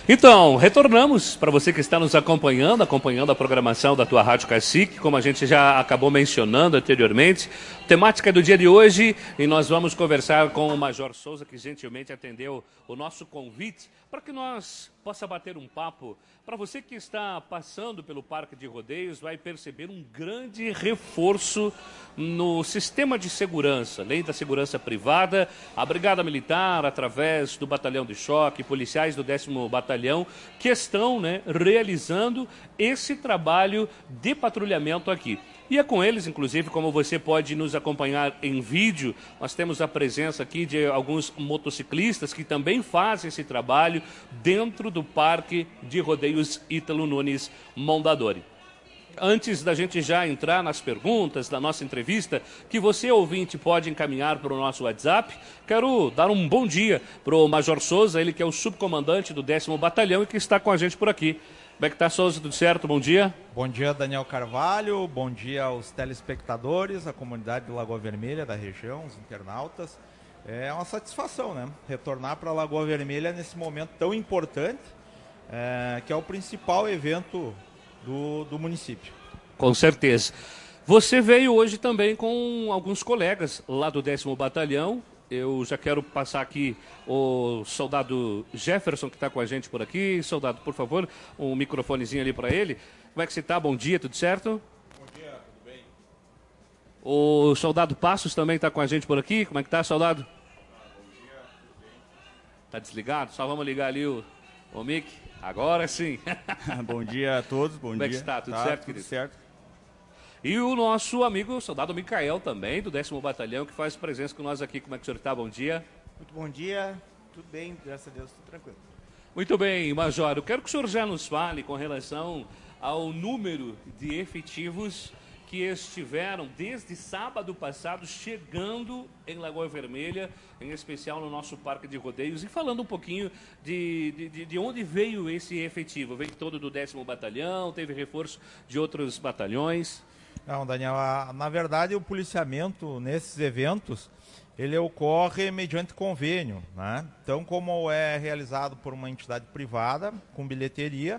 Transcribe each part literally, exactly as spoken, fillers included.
Então, retornamos para você que está nos acompanhando, acompanhando a programação da tua Rádio Cacique, como a gente já acabou mencionando anteriormente. Temática do dia de hoje, e nós vamos conversar com o Major Souza, que gentilmente atendeu o nosso convite, para que nós possa bater um papo. Para você que está passando pelo Parque de Rodeios, vai perceber um grande reforço no sistema de segurança, além da segurança privada, a Brigada Militar, através do Batalhão de Choque, policiais do décimo Batalhão, que estão, né, realizando esse trabalho de patrulhamento aqui. E é com eles, inclusive, como você pode nos acompanhar em vídeo, nós temos a presença aqui de alguns motociclistas que também fazem esse trabalho dentro do Parque de Rodeios Ítalo Nunes Mondadori. Antes da gente já entrar nas perguntas da nossa entrevista, que você, ouvinte, pode encaminhar para o nosso WhatsApp, quero dar um bom dia para o Major Souza, ele que é o subcomandante do décimo Batalhão e que está com a gente por aqui. Como é que está, Souza? Tudo certo? Bom dia. Bom dia, Daniel Carvalho. Bom dia aos telespectadores, a comunidade de Lagoa Vermelha da região, os internautas. É uma satisfação, né? Retornar para Lagoa Vermelha nesse momento tão importante, é, que é o principal evento do, do município. Com certeza. Você veio hoje também com alguns colegas lá do décimo Batalhão. Eu já quero passar aqui o soldado Jefferson, que está com a gente por aqui. Soldado, por favor, um microfonezinho ali para ele. Como é que você está? Bom dia, tudo certo? Bom dia, tudo bem. O soldado Passos também está com a gente por aqui. Como é que está, soldado? Ah, bom dia, tudo bem. Está desligado? Só vamos ligar ali o, o mic. Agora sim. Bom dia a todos, bom Como dia. Como é que está? Tudo tá, certo, tudo querido? certo. E o nosso amigo, o soldado Micael também, do décimo Batalhão, que faz presença com nós aqui. Como é que o senhor está? Bom dia. Muito bom dia, tudo bem, graças a Deus, tudo tranquilo. Muito bem, Major. Eu quero que o senhor já nos fale com relação ao número de efetivos que estiveram desde sábado passado chegando em Lagoa Vermelha, em especial no nosso Parque de Rodeios, e falando um pouquinho de, de, de onde veio esse efetivo. Veio todo do décimo Batalhão, teve reforço de outros batalhões? Não, Daniel, a, na verdade o policiamento nesses eventos, ele ocorre mediante convênio, né? Então, como é realizado por uma entidade privada, com bilheteria,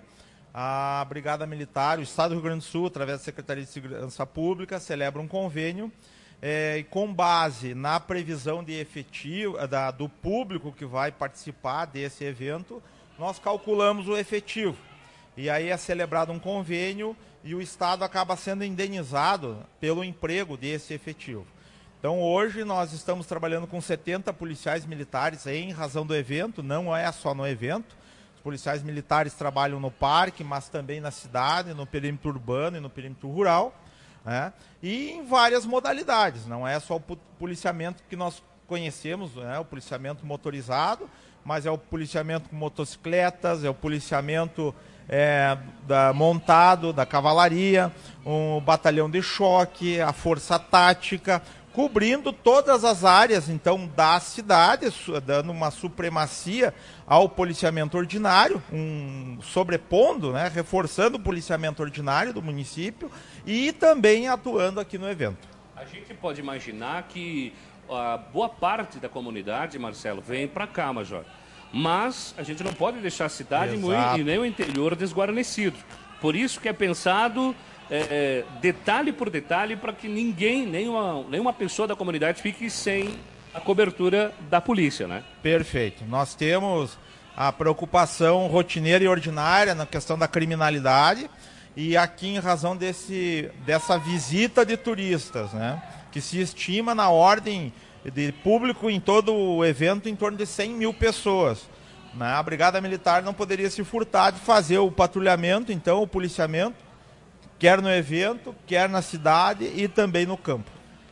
a Brigada Militar, o Estado do Rio Grande do Sul, através da Secretaria de Segurança Pública, celebra um convênio é, e com base na previsão de efetivo, da, do público que vai participar desse evento, nós calculamos o efetivo. E aí é celebrado um convênio e o Estado acaba sendo indenizado pelo emprego desse efetivo. Então hoje nós estamos trabalhando com setenta policiais militares em razão do evento, não é só no evento. Os policiais militares trabalham no parque, mas também na cidade, no perímetro urbano e no perímetro rural, né? E em várias modalidades, não é só o policiamento que nós conhecemos, né? O policiamento motorizado, mas é o policiamento com motocicletas, é o policiamento É, da, montado, da cavalaria, um batalhão de choque, a força tática, cobrindo todas as áreas, então, da cidade, dando uma supremacia ao policiamento ordinário, um, sobrepondo, né, reforçando o policiamento ordinário do município e também atuando aqui no evento. A gente pode imaginar que a boa parte da comunidade, Marcelo, vem para cá, Major. Mas a gente não pode deixar a cidade e nem o interior desguarnecido. Por isso que é pensado é, é, detalhe por detalhe para que ninguém, nenhuma, nenhuma pessoa da comunidade fique sem a cobertura da polícia, né? Perfeito. Nós temos a preocupação rotineira e ordinária na questão da criminalidade e aqui em razão desse, dessa visita de turistas, né? Que se estima na ordem de público em todo o evento em torno de cem mil pessoas. A Brigada Militar não poderia se furtar de fazer o patrulhamento, então o policiamento, quer no evento, quer na cidade e também no campo.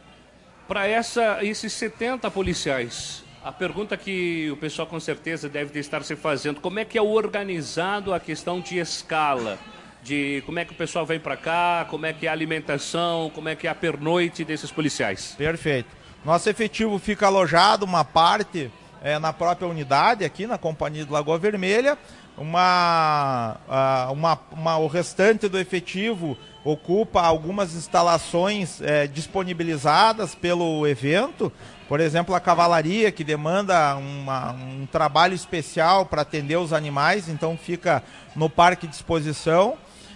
Para essa, esses setenta policiais, a pergunta que o pessoal com certeza deve estar se fazendo, como é que é organizado a questão de escala? De como é que o pessoal vem para cá, como é que é a alimentação, como é que é a pernoite desses policiais? Perfeito. Nosso efetivo fica alojado, uma parte é, na própria unidade, aqui na Companhia de Lagoa Vermelha. Uma, uma, uma, o restante do efetivo ocupa algumas instalações é, disponibilizadas pelo evento. Por exemplo, a cavalaria, que demanda uma, um trabalho especial para atender os animais, então fica no parque de exposição.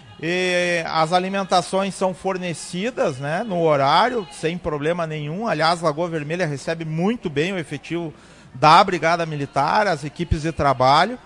E as alimentações são fornecidas, né, no horário, sem problema nenhum. Aliás, Lagoa Vermelha recebe muito bem o efetivo da Brigada Militar, as equipes de trabalho.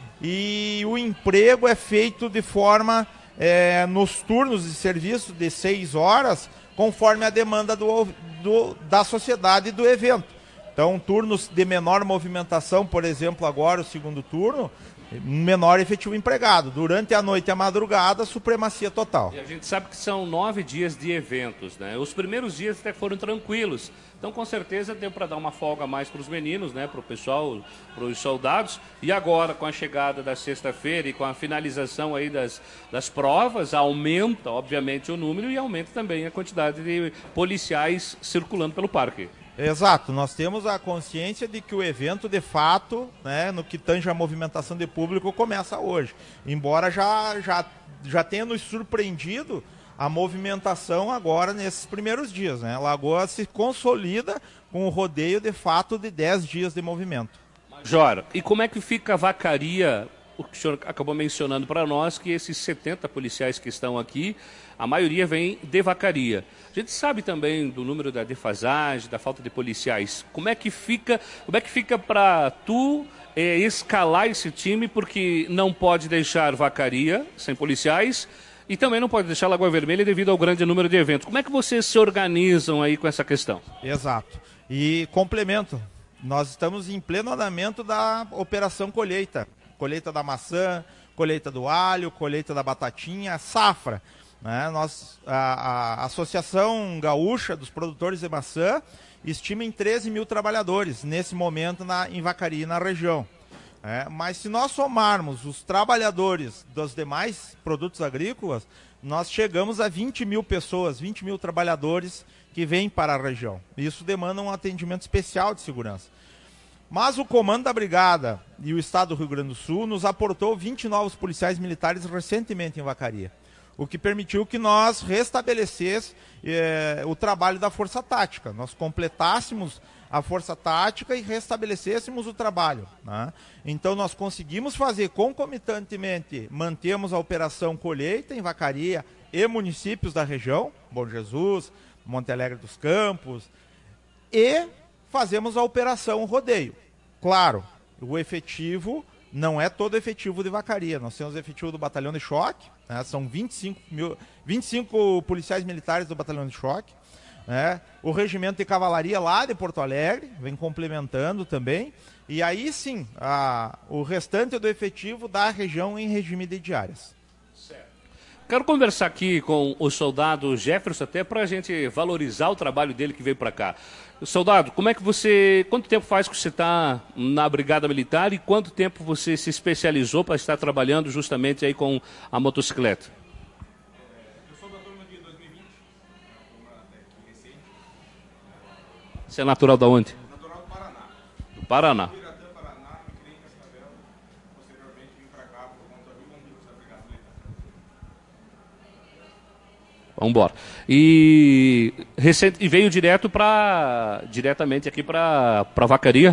E o emprego é feito de forma, é, nos turnos de serviço de seis horas, conforme a demanda do, do, da sociedade e do evento. Então, turnos de menor movimentação, por exemplo, agora o segundo turno, menor efetivo empregado. Durante a noite e a madrugada, supremacia total. E a gente sabe que são nove dias de eventos, né? Os primeiros dias até foram tranquilos. Então, com certeza, deu para dar uma folga a mais para os meninos, né? Para o pessoal, para os soldados. E agora, com a chegada da sexta-feira e com a finalização aí das, das provas, aumenta, obviamente, o número e aumenta também a quantidade de policiais circulando pelo parque. Exato, nós temos a consciência de que o evento, de fato, né, no que tange a movimentação de público, começa hoje. Embora já, já, já tenha nos surpreendido a movimentação agora nesses primeiros dias, né? Lagoa se consolida com o rodeio, de fato, de dez dias de movimento. Major, e como é que fica a Vacaria? O que o senhor acabou mencionando para nós, que esses setenta policiais que estão aqui, a maioria vem de Vacaria. A gente sabe também do número da defasagem, da falta de policiais. Como é que fica, como é que fica para tu é, escalar esse time, porque não pode deixar Vacaria sem policiais e também não pode deixar Lagoa Vermelha devido ao grande número de eventos. Como é que vocês se organizam aí com essa questão? Exato. E complemento, nós estamos em pleno andamento da Operação Colheita. Colheita da maçã, colheita do alho, colheita da batatinha, safra. Né? Nós, a, a Associação Gaúcha dos Produtores de Maçã estima em treze mil trabalhadores nesse momento na, em Vacaria e na região. É, mas se nós somarmos os trabalhadores dos demais produtos agrícolas, nós chegamos a vinte mil pessoas, vinte mil trabalhadores que vêm para a região. Isso demanda um atendimento especial de segurança. Mas o comando da Brigada e o Estado do Rio Grande do Sul nos aportou vinte novos policiais militares recentemente em Vacaria, o que permitiu que nós restabelecêssemos eh, o trabalho da Força Tática. Nós completássemos a Força Tática e restabelecêssemos o trabalho. Né? Então nós conseguimos fazer concomitantemente, mantemos a Operação Colheita em Vacaria e municípios da região, Bom Jesus, Monte Alegre dos Campos, e fazemos a Operação Rodeio. Claro, o efetivo não é todo efetivo de Vacaria. Nós temos o efetivo do Batalhão de Choque, né? São vinte e cinco mil, vinte e cinco policiais militares do Batalhão de Choque. Né? O Regimento de Cavalaria lá de Porto Alegre, vem complementando também. E aí sim, a, o restante do efetivo da região em regime de diárias. Quero conversar aqui com o soldado Jefferson, até para a gente valorizar o trabalho dele que veio para cá. Soldado, como é que você, quanto tempo faz que você está na Brigada Militar e quanto tempo você se especializou para estar trabalhando justamente aí com a motocicleta? Eu sou da turma de dois mil e vinte, uma turma recente. Você é natural de onde? Natural do Paraná. Do Paraná. Biratã, Paraná, me criei em Cascavel, posteriormente vim para cá por conta do concurso da Brigada Militar. Vamos embora. E, recente, e veio direto para diretamente aqui para para Vacaria?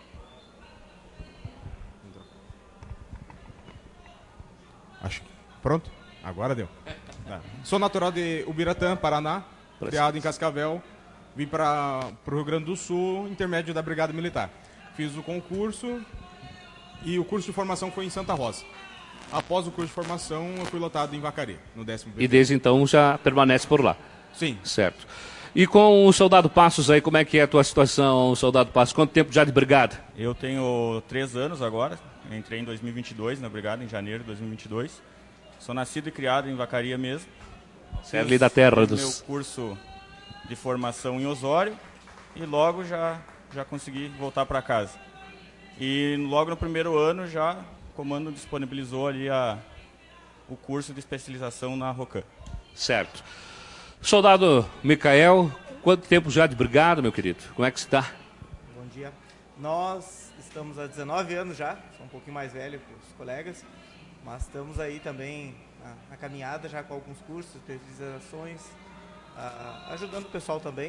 Acho que pronto. Agora deu. É. Sou natural de Ubiratã, Paraná, criado em Cascavel. Vim para o Rio Grande do Sul, intermédio da Brigada Militar. Fiz o concurso e o curso de formação foi em Santa Rosa. Após o curso de formação, eu fui lotado em Vacaria, no décimo B. E desde então já permanece por lá? Sim. Certo. E com o soldado Passos aí, como é que é a tua situação, soldado Passos? Quanto tempo já de brigada? Eu tenho três anos agora, entrei em dois mil e vinte e dois na brigada, em janeiro de dois mil e vinte e dois. Sou nascido e criado em Vacaria mesmo. Você é ali da terra fiz dos... meu curso de formação em Osório e logo já, já consegui voltar para casa. E logo no primeiro ano já o comando disponibilizou ali a, o curso de especialização na ROCAM. Certo. Soldado Micael, quanto tempo já de brigada, meu querido? Como é que está? Bom dia. Nós estamos há dezenove anos já, sou um pouquinho mais velho que os colegas, mas estamos aí também na, na caminhada já com alguns cursos, especializações, ah, ajudando o pessoal também.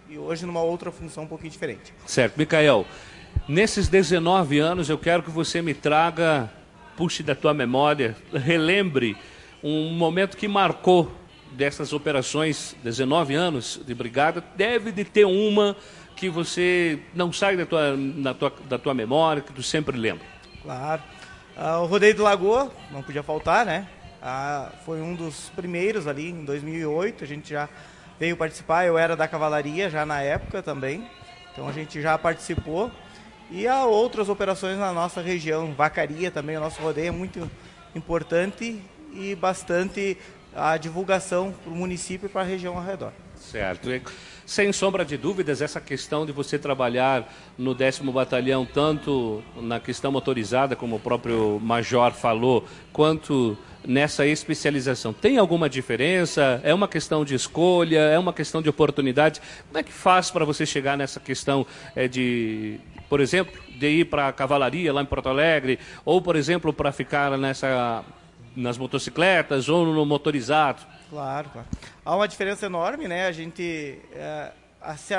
e hoje numa outra função um pouquinho diferente. Certo. Micael, nesses dezenove anos eu quero que você me traga, puxe da tua memória, relembre um momento que marcou dessas operações, dezenove anos de brigada, deve de ter uma que você não sai da tua, da tua, da tua memória, que tu sempre lembra. Claro. Ah, o Rodeio do Lagoa, não podia faltar, né? Ah, foi um dos primeiros ali, em dois mil e oito, a gente já veio participar, eu era da cavalaria já na época também, então a gente já participou. E há outras operações na nossa região, Vacaria também, o nosso rodeio é muito importante e bastante a divulgação para o município e para a região ao redor. Certo. E, sem sombra de dúvidas, essa questão de você trabalhar no décimo Batalhão, tanto na questão motorizada, como o próprio Major falou, quanto nessa especialização, tem alguma diferença? É uma questão de escolha? É uma questão de oportunidade? Como é que faz para você chegar nessa questão é, de, por exemplo, de ir para a cavalaria lá em Porto Alegre, ou, por exemplo, para ficar nessa... nas motocicletas ou no motorizado? Claro, claro. Há uma diferença enorme, né? A gente é, se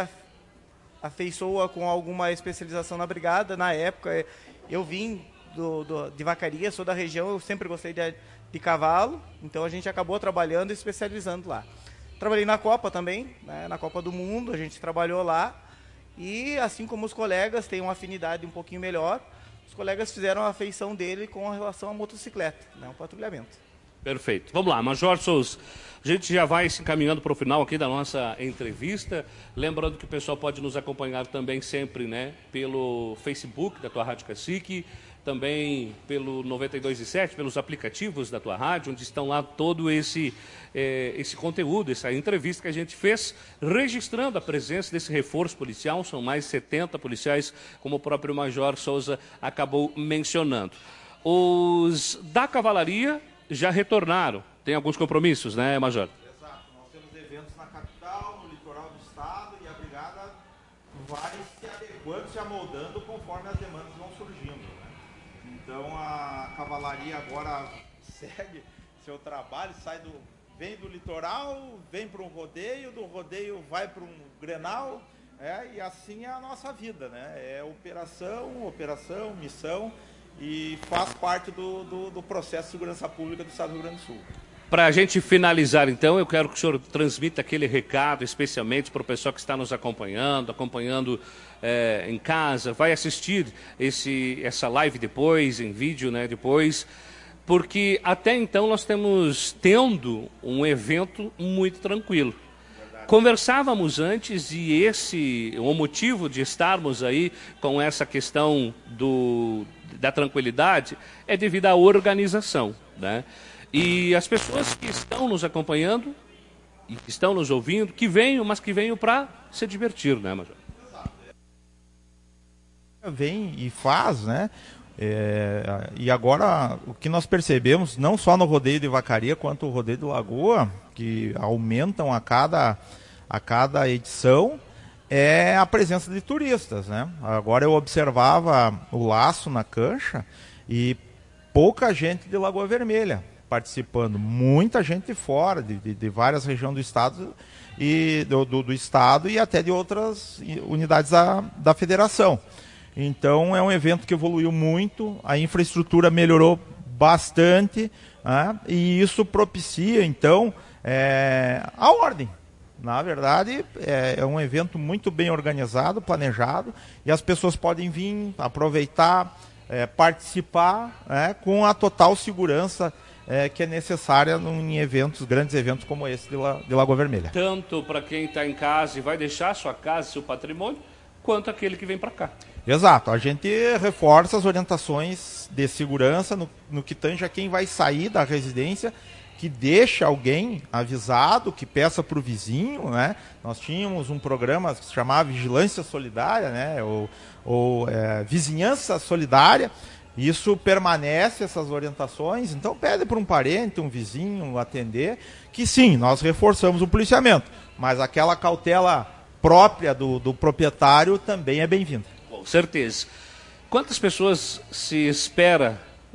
afeiçoa com alguma especialização na brigada. Na época, eu vim do, do, de Vacaria, sou da região, eu sempre gostei de, de cavalo, então a gente acabou trabalhando e especializando lá. Trabalhei na Copa também, né? Na Copa do Mundo, a gente trabalhou lá, e assim como os colegas têm uma afinidade um pouquinho melhor, os colegas fizeram a afeição dele com relação à motocicleta, né, um patrulhamento. Perfeito. Vamos lá, Major Souza. A gente já vai se encaminhando para o final aqui da nossa entrevista. Lembrando que o pessoal pode nos acompanhar também sempre, né, pelo Facebook da tua Rádio Cacique, também pelo noventa e dois e sete, pelos aplicativos da tua rádio, onde estão lá todo esse, eh, esse conteúdo, essa entrevista que a gente fez, registrando a presença desse reforço policial. São mais de setenta policiais, como o próprio Major Souza acabou mencionando. Os da cavalaria já retornaram. Tem alguns compromissos, né, Major? Exato. Nós temos eventos na capital, no litoral do estado, e a brigada vai se adequando, se amoldando conforme as demandas vão surgindo, né? Então a cavalaria agora segue seu trabalho, sai do, vem do litoral, vem para um rodeio, do rodeio vai para um Grenal, é, e assim é a nossa vida, né? É operação, operação, missão, e faz parte do, do, do processo de segurança pública do Estado do Rio Grande do Sul. Para a gente finalizar, então, eu quero que o senhor transmita aquele recado, especialmente para o pessoal que está nos acompanhando, acompanhando é, em casa, vai assistir esse, essa live depois, em vídeo, né, depois, porque até então nós temos tendo um evento muito tranquilo. Conversávamos antes e esse, o motivo de estarmos aí com essa questão do, da tranquilidade é devido à organização, né? E as pessoas que estão nos acompanhando e que estão nos ouvindo, que venham, mas que venham para se divertir, né, Major? Vem e faz, né? É, e agora, o que nós percebemos, não só no rodeio de Vacaria, quanto o rodeio do Lagoa, que aumentam a cada, a cada edição, é a presença de turistas, né? Agora eu observava o laço na cancha e pouca gente de Lagoa Vermelha participando, muita gente de fora, de, de, de várias regiões do estado e do, do, do estado e até de outras unidades da, da federação. Então é um evento que evoluiu muito, a infraestrutura melhorou bastante, né? E isso propicia então é, a ordem. Na verdade é, é um evento muito bem organizado, planejado, e as pessoas podem vir, aproveitar, é, participar, né, com a total segurança É, que é necessária em eventos, grandes eventos como esse de, La, de Lagoa Vermelha. Tanto para quem está em casa e vai deixar sua casa, seu patrimônio, quanto aquele que vem para cá. Exato, a gente reforça as orientações de segurança no, no que tange a quem vai sair da residência, que deixa alguém avisado, que peça para o vizinho, né? Nós tínhamos um programa que se chamava Vigilância Solidária, né? ou, ou é, Vizinhança Solidária. Isso permanece, essas orientações, então pede para um parente, um vizinho atender, que sim, nós reforçamos o policiamento, mas aquela cautela própria do, do proprietário também é bem-vinda. Com certeza. Quantas pessoas se espera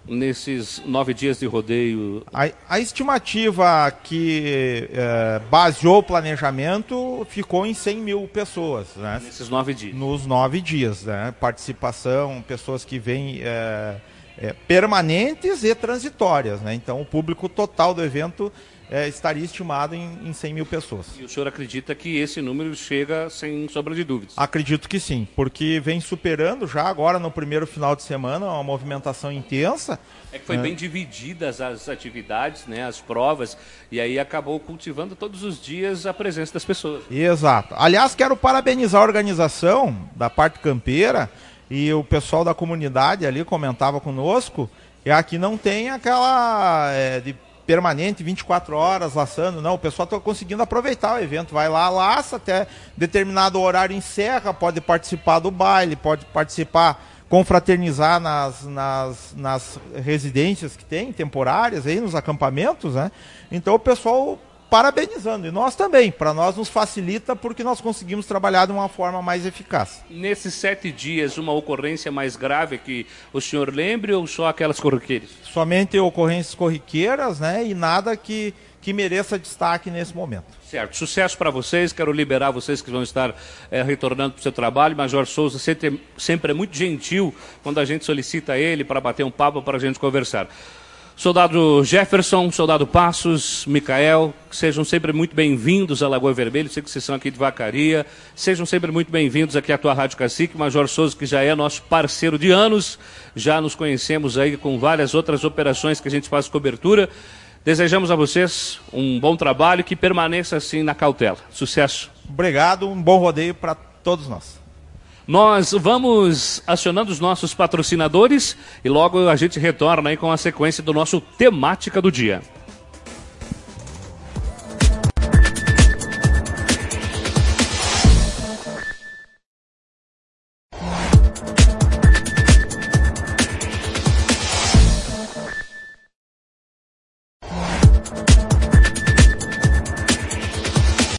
nesses nove dias de rodeio? A, a estimativa que é, baseou o planejamento ficou em cem mil pessoas, né? Nesses nove dias. Nos nove dias, né? Participação, pessoas que vêm é, é, permanentes e transitórias, né? Então o público total do evento é, estaria estimado em, em cem mil pessoas. E o senhor acredita que esse número chega sem sombra de dúvidas? Acredito que sim, porque vem superando já agora no primeiro final de semana uma movimentação intensa. É que foi é. bem divididas as atividades, né, as provas, e aí acabou cultivando todos os dias a presença das pessoas. Exato. Aliás, quero parabenizar a organização da parte campeira e o pessoal da comunidade ali comentava conosco, que aqui não tem aquela é, de permanente, vinte e quatro horas laçando, não, o pessoal está conseguindo aproveitar o evento, vai lá, laça, até determinado horário encerra, pode participar do baile, pode participar, confraternizar nas, nas, nas residências que tem, temporárias, aí, nos acampamentos, né? Então o pessoal parabenizando, e nós também, para nós nos facilita porque nós conseguimos trabalhar de uma forma mais eficaz. Nesses sete dias, uma ocorrência mais grave que o senhor lembre ou só aquelas corriqueiras? Somente ocorrências corriqueiras, né, e nada que, que mereça destaque nesse momento. Certo, sucesso para vocês, quero liberar vocês que vão estar é, retornando para o seu trabalho. Major Souza sempre, sempre é muito gentil quando a gente solicita ele para bater um papo, para a gente conversar. Soldado Jefferson, soldado Passos, Micael, sejam sempre muito bem-vindos à Lagoa Vermelha, sei que vocês são aqui de Vacaria, sejam sempre muito bem-vindos aqui à tua Rádio Cacique. Major Souza, que já é nosso parceiro de anos, já nos conhecemos aí com várias outras operações que a gente faz cobertura. Desejamos a vocês um bom trabalho e que permaneça assim na cautela. Sucesso. Obrigado, um bom rodeio para todos nós. Nós vamos acionando os nossos patrocinadores e logo a gente retorna aí com a sequência do nosso Temática do Dia.